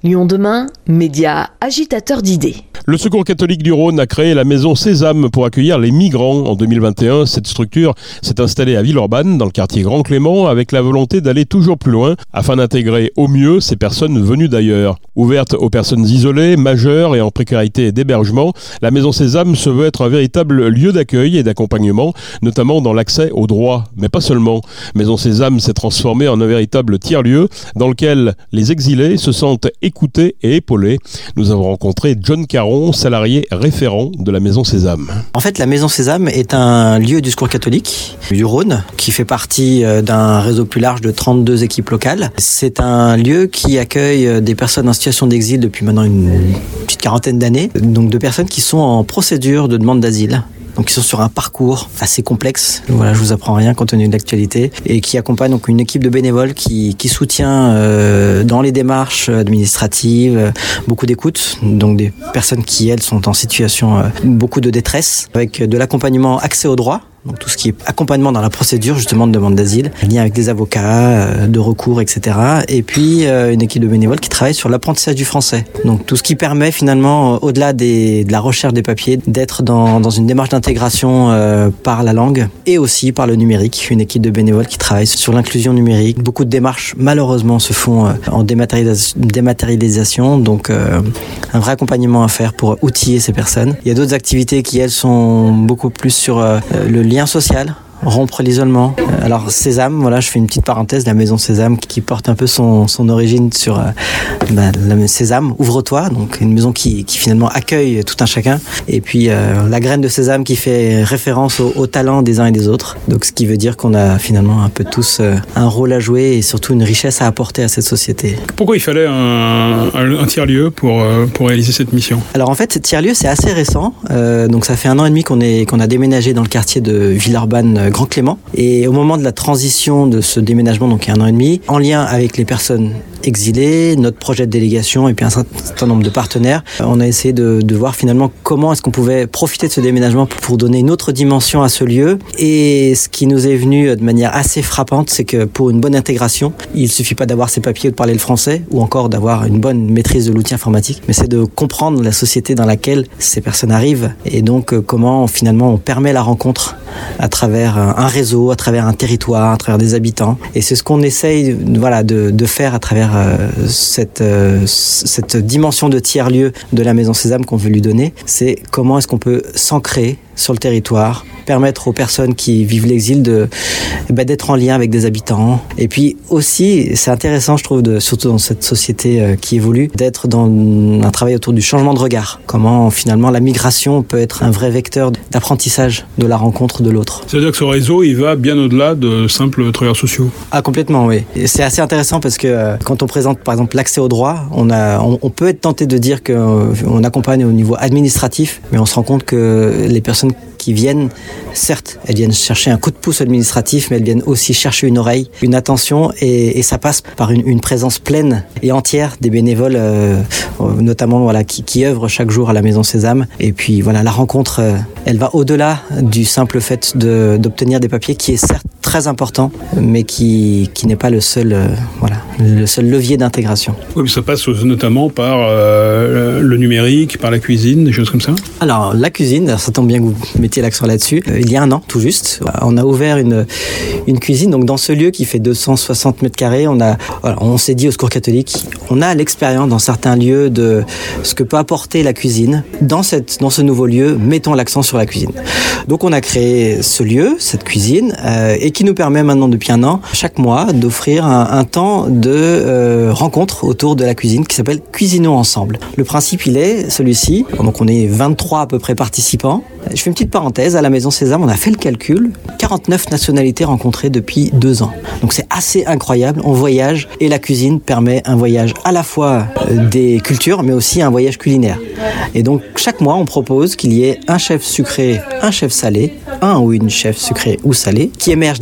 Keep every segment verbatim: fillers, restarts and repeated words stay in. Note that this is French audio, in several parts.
Lyon demain, média agitateur d'idées. Le Secours catholique du Rhône a créé la maison Sésame pour accueillir les migrants. En deux mille vingt et un, cette structure s'est installée à Villeurbanne, dans le quartier Grand Clément, avec la volonté d'aller toujours plus loin afin d'intégrer au mieux ces personnes venues d'ailleurs. Ouverte aux personnes isolées, majeures et en précarité d'hébergement, la maison Sésame se veut être un véritable lieu d'accueil et d'accompagnement, notamment dans l'accès aux droits, mais pas seulement. Maison Sésame s'est transformée en un véritable tiers-lieu dans lequel les exilés se sentent écoutés et épaulés. Nous avons rencontré John Caron, salarié référent de la maison Sésame. En fait, la maison Sésame est un lieu du Secours catholique du Rhône qui fait partie d'un réseau plus large de trente-deux équipes locales. C'est un lieu qui accueille des personnes en situation d'exil depuis maintenant une petite quarantaine d'années, donc de personnes qui sont en procédure de demande d'asile. Donc ils sont sur un parcours assez complexe, voilà, je vous apprends rien compte tenu de l'actualité, et qui accompagne donc une équipe de bénévoles qui, qui soutient euh, dans les démarches administratives, euh, beaucoup d'écoute, donc des personnes qui elles sont en situation euh, beaucoup de détresse, avec de l'accompagnement accès aux droits. Donc tout ce qui est accompagnement dans la procédure justement de demande d'asile, lien avec des avocats, euh, de recours, et cetera. Et puis euh, une équipe de bénévoles qui travaille sur l'apprentissage du français. Donc tout ce qui permet finalement, euh, au-delà des, de la recherche des papiers, d'être dans, dans une démarche d'intégration euh, par la langue et aussi par le numérique. Une équipe de bénévoles qui travaille sur l'inclusion numérique. Beaucoup de démarches malheureusement se font euh, en dématérialis- dématérialisation, donc euh, un vrai accompagnement à faire pour outiller ces personnes. Il y a d'autres activités qui elles sont beaucoup plus sur euh, le lien social, rompre l'isolement. Alors Sésame, voilà, je fais une petite parenthèse, la maison Sésame qui porte un peu son, son origine sur euh, bah, la Sésame, ouvre-toi, donc une maison qui, qui finalement accueille tout un chacun. Et puis euh, la graine de Sésame qui fait référence au, au talent des uns et des autres. Donc ce qui veut dire qu'on a finalement un peu tous euh, un rôle à jouer et surtout une richesse à apporter à cette société. Pourquoi il fallait un, un, un tiers-lieu pour, euh, pour réaliser cette mission ? Alors en fait, tiers-lieu c'est assez récent. Euh, donc ça fait un an et demi qu'on, est, qu'on a déménagé dans le quartier de Villeurbanne Grand Clément. Et au moment de la transition de ce déménagement, donc il y a un an et demi, en lien avec les personnes exilés, notre projet de délégation et puis un certain nombre de partenaires, on a essayé de, de voir finalement comment est-ce qu'on pouvait profiter de ce déménagement pour donner une autre dimension à ce lieu. Et ce qui nous est venu de manière assez frappante, c'est que pour une bonne intégration, il suffit pas d'avoir ses papiers ou de parler le français ou encore d'avoir une bonne maîtrise de l'outil informatique, mais c'est de comprendre la société dans laquelle ces personnes arrivent et donc comment finalement on permet la rencontre à travers un réseau, à travers un territoire, à travers des habitants. Et c'est ce qu'on essaye voilà, de, de faire à travers euh, cette, euh, cette dimension de tiers-lieu de la maison Sésame qu'on veut lui donner. C'est comment est-ce qu'on peut s'ancrer sur le territoire, permettre aux personnes qui vivent l'exil de, bah, d'être en lien avec des habitants. Et puis aussi, c'est intéressant, je trouve, de, surtout dans cette société euh, qui évolue, d'être dans un travail autour du changement de regard. Comment finalement la migration peut être un vrai vecteur d'apprentissage de la rencontre de l'autre. C'est-à-dire que ce réseau, il va bien au-delà de simples travailleurs sociaux. Ah, complètement, oui. Et c'est assez intéressant parce que euh, quand on présente par exemple l'accès aux droits, on, a, on, on peut être tenté de dire qu'on euh, accompagne au niveau administratif, mais on se rend compte que les personnes qui viennent, certes, elles viennent chercher un coup de pouce administratif, mais elles viennent aussi chercher une oreille, une attention, et, et ça passe par une, une présence pleine et entière des bénévoles, euh, notamment voilà, qui, qui œuvrent chaque jour à la maison Sésame. Et puis voilà, la rencontre, euh, elle va au-delà du simple fait de, d'obtenir des papiers, qui est certes très important, mais qui, qui n'est pas le seul, euh, voilà, le seul levier d'intégration. Oui, mais ça passe notamment par euh, le numérique, par la cuisine, des choses comme ça. Alors la cuisine, alors, ça tombe bien que vous mettiez l'accent là-dessus. Euh, il y a un an, tout juste, on a ouvert une, une cuisine. Donc dans ce lieu qui fait deux cent soixante mètres carrés, on a, voilà, on s'est dit au Secours catholique, on a l'expérience dans certains lieux de ce que peut apporter la cuisine. Dans cette, dans ce nouveau lieu, mettons l'accent sur la cuisine. Donc on a créé ce lieu, cette cuisine, euh, et qui nous permet maintenant depuis un an, chaque mois, d'offrir un, un temps de euh, rencontre autour de la cuisine qui s'appelle Cuisinons ensemble. Le principe, il est celui-ci. Donc on est vingt-trois à peu près participants. Je fais une petite parenthèse, à la maison Sésame, on a fait le calcul, quarante-neuf nationalités rencontrées depuis deux ans. Donc c'est assez incroyable, on voyage et la cuisine permet un voyage à la fois des cultures mais aussi un voyage culinaire. Et donc chaque mois on propose qu'il y ait un chef sucré, un chef salé, un ou une chef sucré ou salé, qui émerge des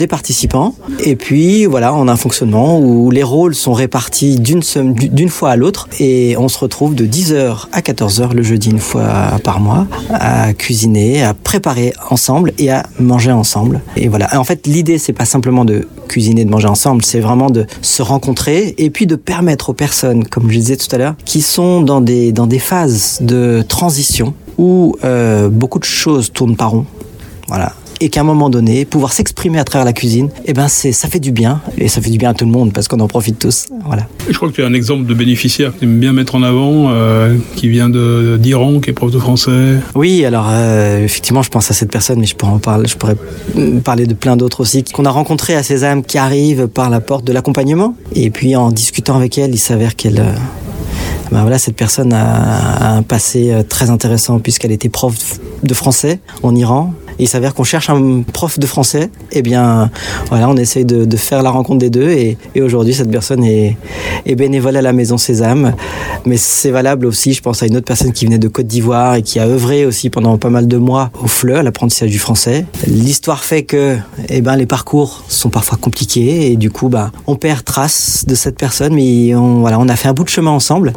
participants. Et puis voilà, on a un fonctionnement où les rôles sont répartis d'une, sem- d'une fois à l'autre et on se retrouve de dix heures à quatorze heures le jeudi une fois par mois à cuisiner, à préparer ensemble et à manger ensemble. Et voilà. Et en fait, l'idée, c'est pas simplement de cuisiner, de manger ensemble, c'est vraiment de se rencontrer et puis de permettre aux personnes, comme je disais tout à l'heure, qui sont dans des, dans des phases de transition où euh, beaucoup de choses tournent par rond. Voilà. Et qu'à un moment donné, pouvoir s'exprimer à travers la cuisine, eh ben c'est, ça fait du bien. Et ça fait du bien à tout le monde parce qu'on en profite tous. Voilà. Je crois que tu as un exemple de bénéficiaire que tu aimes bien mettre en avant, euh, qui vient de, d'Iran, qui est prof de français. Oui, alors euh, effectivement, je pense à cette personne, mais je pourrais en parler, je pourrais parler de plein d'autres aussi, qu'on a rencontré à Sésame, qui arrivent par la porte de l'accompagnement. Et puis en discutant avec elle, il s'avère qu'elle... Euh, ben voilà, cette personne a, a un passé très intéressant puisqu'elle était prof de français en Iran. Et il s'avère qu'on cherche un prof de français. Eh bien, voilà, on essaye de, de faire la rencontre des deux. Et, et aujourd'hui, cette personne est, est bénévole à la Maison Sésame. Mais c'est valable aussi, je pense à une autre personne qui venait de Côte d'Ivoire et qui a œuvré aussi pendant pas mal de mois au F L E, l'apprentissage du français. L'histoire fait que, eh ben, les parcours sont parfois compliqués et du coup, ben, on perd trace de cette personne. Mais on, voilà, on a fait un bout de chemin ensemble.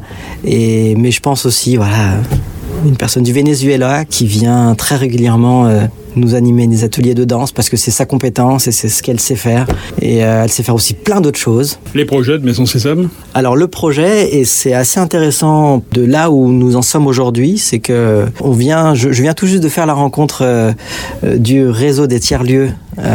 Et mais je pense aussi, voilà, une personne du Venezuela qui vient très régulièrement euh, nous animer des ateliers de danse parce que c'est sa compétence et c'est ce qu'elle sait faire. Et euh, elle sait faire aussi plein d'autres choses. Les projets de Maison Sésame ? Alors le projet, et c'est assez intéressant de là où nous en sommes aujourd'hui, c'est que on vient, je, je viens tout juste de faire la rencontre euh, euh, du réseau des tiers-lieux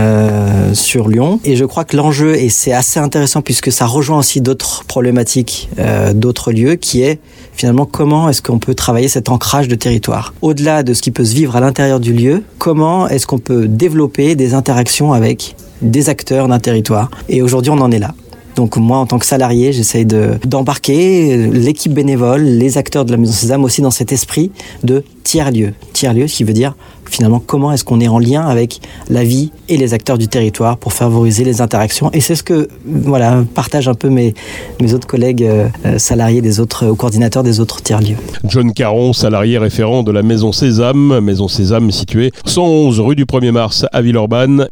euh, sur Lyon. Et je crois que l'enjeu, et c'est assez intéressant puisque ça rejoint aussi d'autres problématiques, euh, d'autres lieux, qui est finalement comment est-ce qu'on peut travailler cet ancrage de territoire. Au-delà de ce qui peut se vivre à l'intérieur du lieu, comment est-ce qu'on peut développer des interactions avec des acteurs d'un territoire. Et aujourd'hui, on en est là. Donc moi, en tant que salarié, j'essaye de, d'embarquer l'équipe bénévole, les acteurs de la Maison Sésame aussi dans cet esprit de tiers-lieu. Tiers-lieu, ce qui veut dire finalement comment est-ce qu'on est en lien avec la vie et les acteurs du territoire pour favoriser les interactions. Et c'est ce que voilà, partagent un peu mes, mes autres collègues euh, salariés des autres, euh, coordinateurs des autres tiers-lieux. John Caron, salarié référent de la Maison Sésame. Maison Sésame située cent onze rue du premier mars à Villeurbanne.